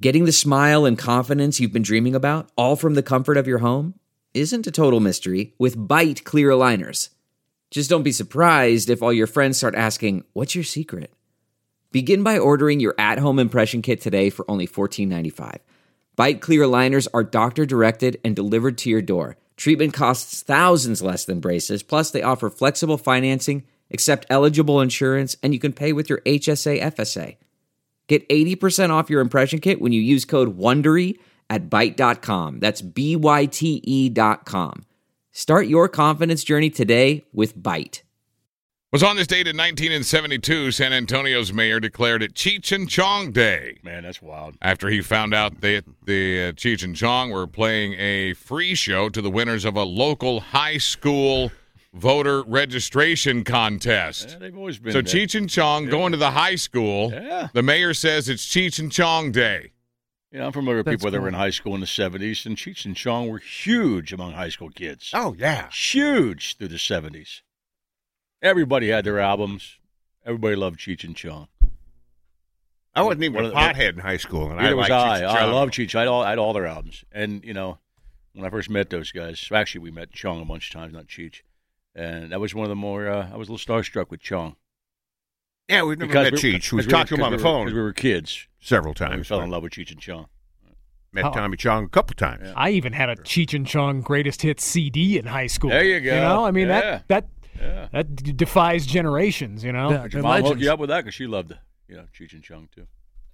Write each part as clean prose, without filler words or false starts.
Getting the smile and confidence you've been dreaming about, all from the comfort of your home, isn't a total mystery with Byte clear aligners. Just don't be surprised if all your friends start asking, "What's your secret?" Begin by ordering your at-home impression kit today for only $14.95. Byte clear aligners are doctor-directed and delivered to your door. Treatment costs thousands less than braces, plus they offer flexible financing, accept eligible insurance, and you can pay with your HSA FSA. Get 80% off your impression kit when you use code WONDERY at Byte.com. That's BYTE.com. Start your confidence journey today with Byte. Was on this date in 1972, San Antonio's mayor declared it Cheech and Chong Day. Man, that's wild. After he found out that the Cheech and Chong were playing a free show to the winners of a local high school voter registration contest. Yeah, they've always been so there. Cheech and Chong going to the high school. Yeah. The mayor says it's Cheech and Chong Day. I'm familiar with people that were in high school in the 70s, and Cheech and Chong were huge among high school kids. Oh, yeah. Huge through the 70s. Everybody had their albums. Everybody loved Cheech and Chong. I wasn't even a pothead in high school, and Neither was liked Cheech and Chong. I love Cheech. I had all their albums. And, when I first met those guys, actually we met Chong a bunch of times, not Cheech. And that was one of the more, I was a little starstruck with Chong. Yeah, we've never met Cheech. We've talked to him on the phone. Because we were kids. Several We times. fell in love with Cheech and Chong. Met Tommy Chong a couple times. Yeah. I even had a Cheech and Chong greatest hits CD in high school. There you go. That defies generations, Did your mom hook you up with that? Because she loved Cheech and Chong, too.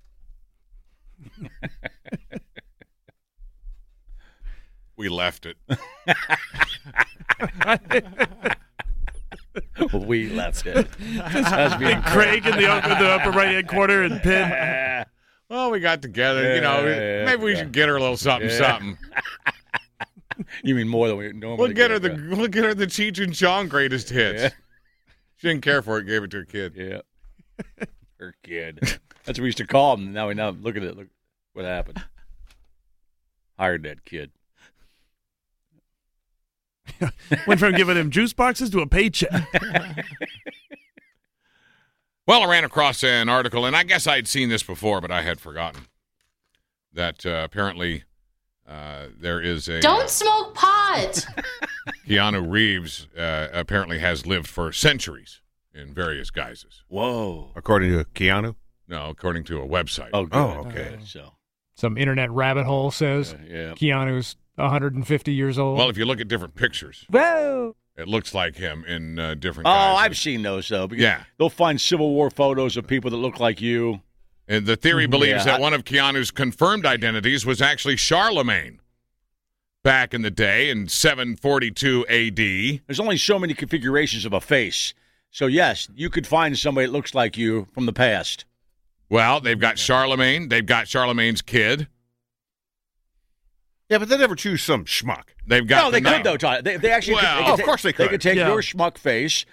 We left it. We left it. And Craig in the upper right-hand corner and Penn. Well, we got together. Maybe we should get her a little something. You mean more than we normally We'll get her the Cheech and Chong greatest hits. Yeah. She didn't care for it. Gave it to her kid. Yeah, her kid. That's what we used to call him. Now look at it. Look what happened. Hired that kid. Went from giving him juice boxes to a paycheck. Well, I ran across an article, and I guess I'd seen this before, but I had forgotten that apparently there is a... Don't smoke pot! Keanu Reeves apparently has lived for centuries in various guises. Whoa. According to Keanu? No, according to a website. Oh, good. Okay. So Some internet rabbit hole says Keanu's 150 years old. Well, if you look at different pictures, Whoa! it looks like him in different Oh, guises. I've seen those, though. Because Yeah. They'll find Civil War photos of people that look like you. And the theory believes Yeah. that one of Keanu's confirmed identities was actually Charlemagne back in the day in 742 A.D. There's only so many configurations of a face. So, yes, you could find somebody that looks like you from the past. Well, they've got Charlemagne. They've got Charlemagne's kid. Yeah, but they never choose some schmuck. They've got No, they could, though, Todd. They actually Well, could. They of course they could. They could take Yeah. your schmuck face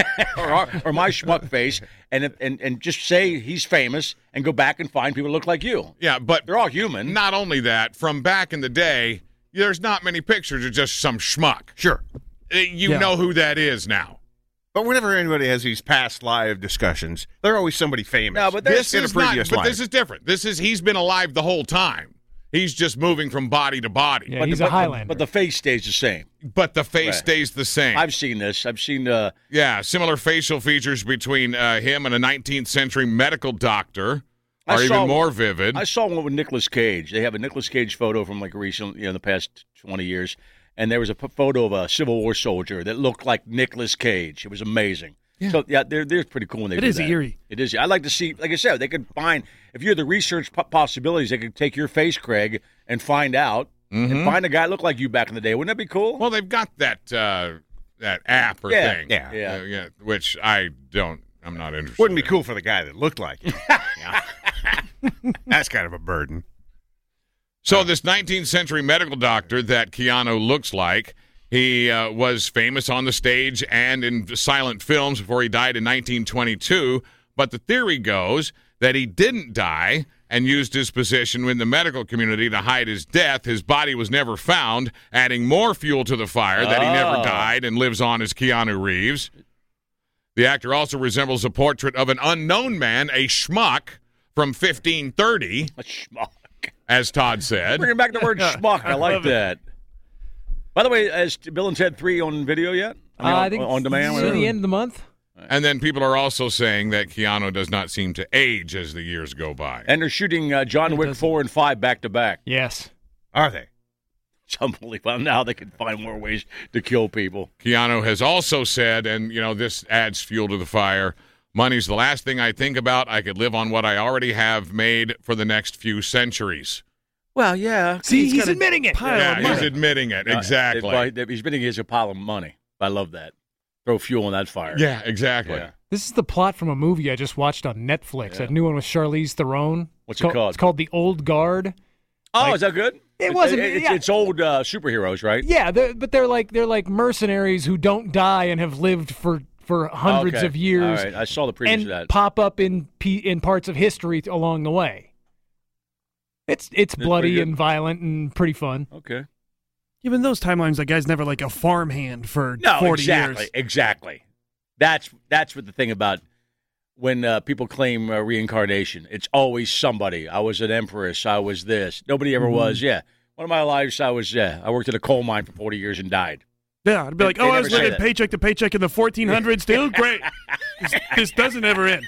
or my schmuck face and just say he's famous and go back and find people that look like you. Yeah, but They're all human. not only that, from back in the day, there's not many pictures of just some schmuck. Sure. You know who that is now. But whenever anybody has these past live discussions, they're always somebody famous. No, but This in a is not, previous but life. this is different. He's been alive the whole time. He's just moving from body to body. Yeah, he's a Highlander. But the face stays the same. But the face Right. stays the same. I've seen this. I've seen Similar facial features between him and a 19th century medical doctor I are saw even one- more vivid. I saw one with Nicolas Cage. They have a Nicolas Cage photo from like recent, the past 20 years, and there was a photo of a Civil War soldier that looked like Nicolas Cage. It was amazing. Yeah. So they're pretty cool when they It do is that. eerie. It is. I'd like to see, like I said, they could find if you're the research possibilities, they could take your face, Craig, and find out and find a guy that looked like you back in the day. Wouldn't that be cool? Well, they've got that app or Yeah, thing. yeah. Which I'm not interested Wouldn't be in. cool for the guy that looked like you. That's kind of a burden. So this 19th century medical doctor that Keanu looks like, he was famous on the stage and in silent films before he died in 1922. But the theory goes that he didn't die and used his position in the medical community to hide his death. His body was never found, adding more fuel to the fire that he never died and lives on as Keanu Reeves. The actor also resembles a portrait of an unknown man, a schmuck, from 1530. A schmuck. as Todd said. Bringing back the word schmuck. I like that. By the way, is Bill and Ted 3 on video yet? I think on demand. through the end of the month. And then people are also saying that Keanu does not seem to age as the years go by. And they're shooting John Wick 4 and 5 back to back. Yes. Are they? It's unbelievable. Now they can find more ways to kill people. Keanu has also said, and this adds fuel to the fire, money's the last thing I think about. I could live on what I already have made for the next few centuries. Well, yeah. See, he's admitting it. Yeah, he's admitting it. Exactly. He's admitting it's a pile of money. I love that. Throw fuel on that fire. Yeah, exactly. Yeah. This is the plot from a movie I just watched on Netflix. That new one with Charlize Theron. What's it called? It's called The Old Guard. Oh, is that good? It wasn't. It's old superheroes, right? Yeah, but they're like mercenaries who don't die and have lived for hundreds of years. All right, I saw the preview and of that. Pop up in parts of history along the way. It's bloody and violent and pretty fun. Okay. Even those timelines, that guy's never like a farmhand for 40 years. Exactly. That's what the thing about when people claim reincarnation. It's always somebody. I was an empress. I was this. Nobody ever was. Yeah. One of my lives, I worked at a coal mine for 40 years and died. Yeah, I'd be like, They I was never say living that. paycheck to paycheck in the 1400s. Still great. This doesn't ever end.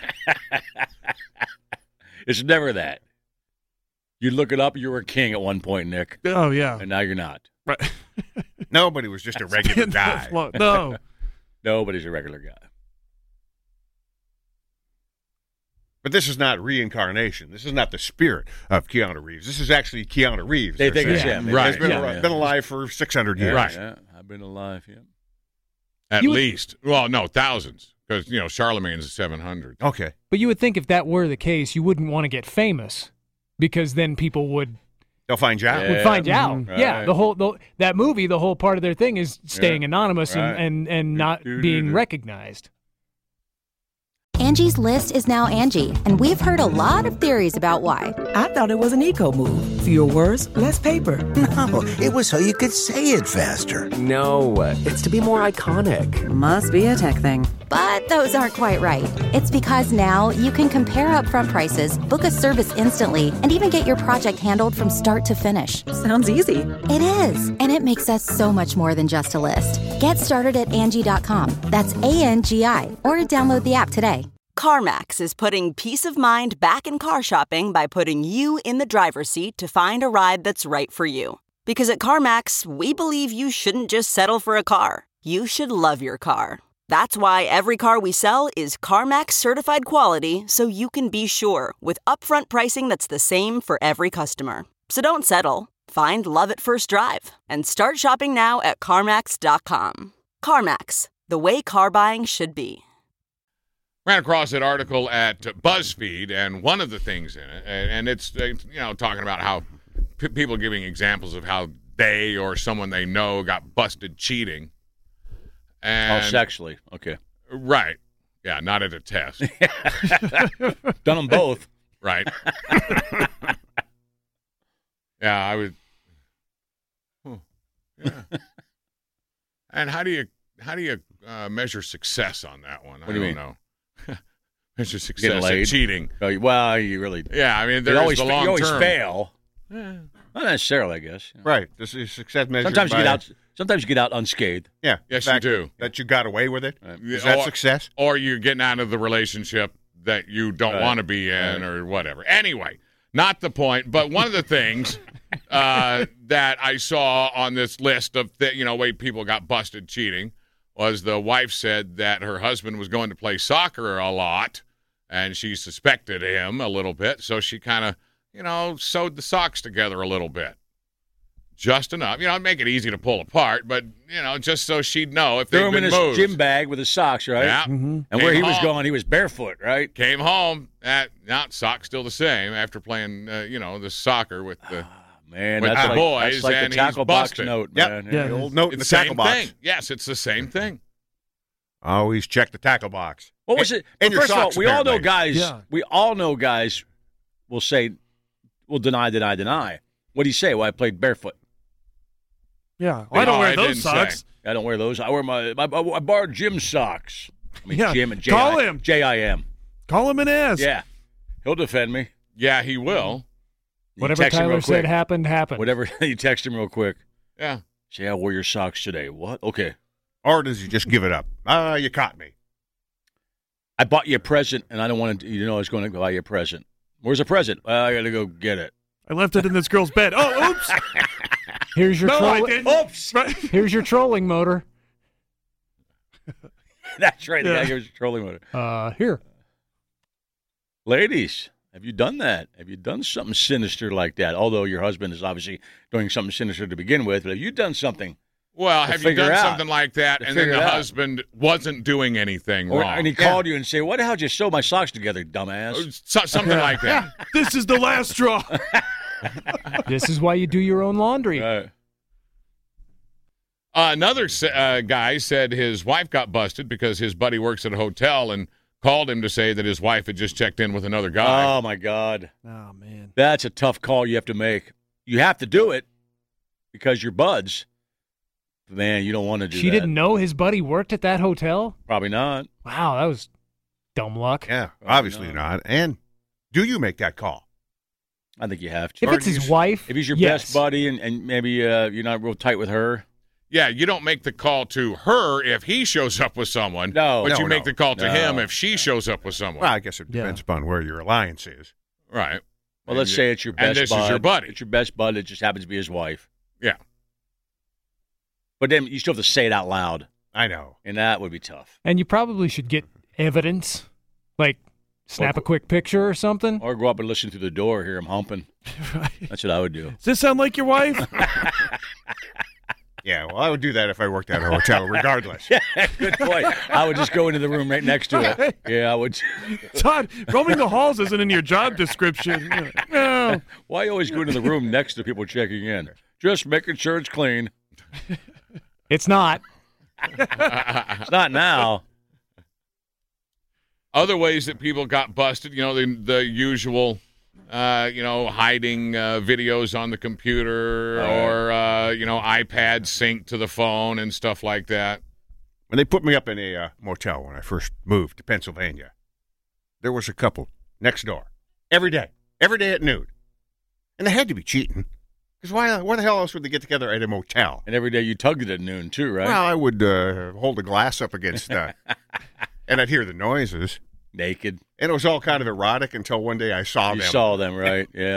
It's never that. You look it up, you were a king at one point, Nick, Oh, yeah. and now you're not. Right. Nobody was just a regular guy. No. Nobody's a regular guy. But this is not reincarnation. This is not the spirit of Keanu Reeves. This is actually Keanu Reeves. They they're think it's saying. him. Right. He's been, Yeah. been alive for 600 years. Right. Yeah, I've been alive, yeah. At least. Well, no, thousands. Because, Charlemagne's 700. Okay. But you would think if that were the case, you wouldn't want to get famous, because then people would They'll find you out. Yeah. find you out. Right. Yeah, that movie, the whole part of their thing is staying anonymous Right. and not being recognized. Angie's List is now Angie, and we've heard a lot of theories about why. I thought it was an eco move. Fewer words, less paper. No, it was so you could say it faster. No, it's to be more iconic. Must be a tech thing. But those aren't quite right. It's because now you can compare upfront prices, book a service instantly, and even get your project handled from start to finish. Sounds easy. It is, and it makes us so much more than just a list. Get started at Angie.com. That's ANGI, or download the app today. CarMax is putting peace of mind back in car shopping by putting you in the driver's seat to find a ride that's right for you. Because at CarMax, we believe you shouldn't just settle for a car. You should love your car. That's why every car we sell is CarMax certified quality, so you can be sure with upfront pricing that's the same for every customer. So don't settle. Find love at first drive and start shopping now at CarMax.com. CarMax, the way car buying should be. Ran across that article at BuzzFeed, and one of the things in it, and it's talking about how people giving examples of how they or someone they know got busted cheating. And, sexually. Okay. Right. Yeah, not at a test. Done them both. Right. Yeah, I would. Yeah. And how do you measure success on that one? What do you mean? Know. Measure success at cheating. Oh, well, you really. Yeah, I mean, there's the long you always term. fail. Not necessarily, I guess. Right. This is success measured Sometimes you get out unscathed. Yeah. Yes, the fact you do. That you got away with it. Is that success? Or you're getting out of the relationship that you don't want to be in or whatever. Anyway, not the point. But one of the things that I saw on this list of way people got busted cheating was the wife said that her husband was going to play soccer a lot, and she suspected him a little bit, so she kind of, sewed the socks together a little bit. Just enough. Make it easy to pull apart, but, just so she'd know if they've been moved. Threw him in his gym bag with his socks, right? Yeah. Mm-hmm. And where he was going, he was barefoot, right? Came home, socks still the same after playing, the soccer with the... Man, with that's the boys, that's like and the tackle he's box busted. note, Yep. man. Yeah, the old note in the It's tackle box. thing. Yes, it's the same thing. Always check the tackle box. What was it? And Well, first of all, we all know apparently. guys. Yeah. We all know guys will deny. What do you say? Well, I played barefoot. Yeah. Well, I don't No, wear I those didn't socks. say. I don't wear those. I wear I borrowed gym socks. I mean, Yeah. Jim and Call him. J-I-M. Call him an ass. Yeah. He'll defend me. Yeah, he will. Whatever Tyler said happened. Whatever, you text him real quick. Yeah. Say, I wore your socks today. What? Okay. Or does he just give it up? You caught me. I bought you a present, and I don't want to, I was going to buy you a present. Where's the present? I got to go get it. I left it in this girl's bed. Oh, oops. Here's your I didn't. Oops. Here's your trolling motor. That's right. The guy gives you a trolling motor. Here. Ladies, have you done that? Have you done something sinister like that? Although your husband is obviously doing something sinister to begin with, but have you done something? Well, have you done something like that, and then the husband wasn't doing anything wrong? And he called you and say, "What the hell? Just sew my socks together, dumbass." Something like that. This is the last straw. This is why you do your own laundry. Another guy said his wife got busted because his buddy works at a hotel and called him to say that his wife had just checked in with another guy. Oh, my God. Oh, man. That's a tough call you have to make. You have to do it because you're buds. Man, you don't want to do that. She didn't know his buddy worked at that hotel? Probably not. Wow, that was dumb luck. Yeah, obviously not. And do you make that call? I think you have to. If it's his wife, if he's your best buddy and maybe you're not real tight with her. Yeah, you don't make the call to her if he shows up with someone. But you make the call to him if she shows up with someone. Well, I guess it depends upon where your alliance is. Right. Well, let's say it's your best bud. And this is your buddy. It's your best bud. It just happens to be his wife. Yeah. But then you still have to say it out loud. I know. And that would be tough. And you probably should get evidence, like snap a quick picture or something. Or go up and listen through the door, hear him humping. Right. That's what I would do. Does this sound like your wife? Yeah, well, I would do that if I worked at a hotel, regardless. Good point. I would just go into the room right next to it. Yeah, I would. Todd, roaming the halls isn't in your job description. No. Why you always go into the room next to people checking in? Just making sure it's clean. It's not. It's not now. Other ways that people got busted, the usual, hiding videos on the computer or, iPad synced to the phone and stuff like that. When they put me up in a motel when I first moved to Pennsylvania, there was a couple next door every day at noon. And they had to be cheating. Because why the hell else would they get together at a motel? And every day you tugged it at noon, too, right? Well, I would hold a glass up against and I'd hear the noises. Naked. And it was all kind of erotic until one day I saw them. You saw them, right? Yeah.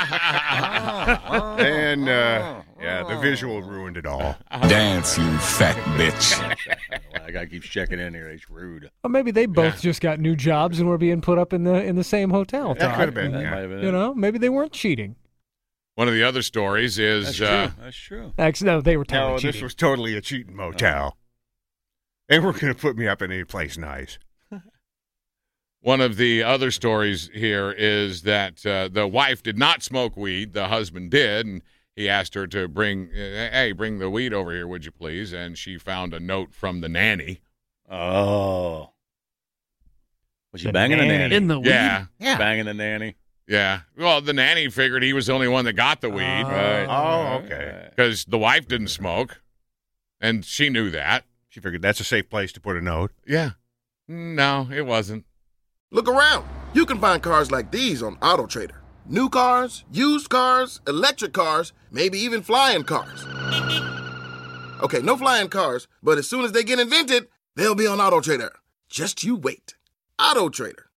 And, the visual ruined it all. Dance, you fat bitch. That guy keeps checking in here. He's rude. Well, maybe they both just got new jobs and were being put up in the same hotel. That could have been. That might have been maybe they weren't cheating. One of the other stories is... That's true. Actually, no, they were totally cheating. This was totally a cheating motel. They weren't going to put me up in any place nice. One of the other stories here is that the wife did not smoke weed. The husband did, and he asked her to bring the weed over here, would you please? And she found a note from the nanny. Oh. Was he banging the nanny? In the weed? Yeah. Banging the nanny? Yeah. Well, the nanny figured he was the only one that got the weed. Right. Oh, okay. Because the wife didn't smoke, and she knew that. She figured that's a safe place to put a note. Yeah. No, it wasn't. Look around. You can find cars like these on AutoTrader. New cars, used cars, electric cars, maybe even flying cars. Okay, no flying cars, but as soon as they get invented, they'll be on AutoTrader. Just you wait. AutoTrader.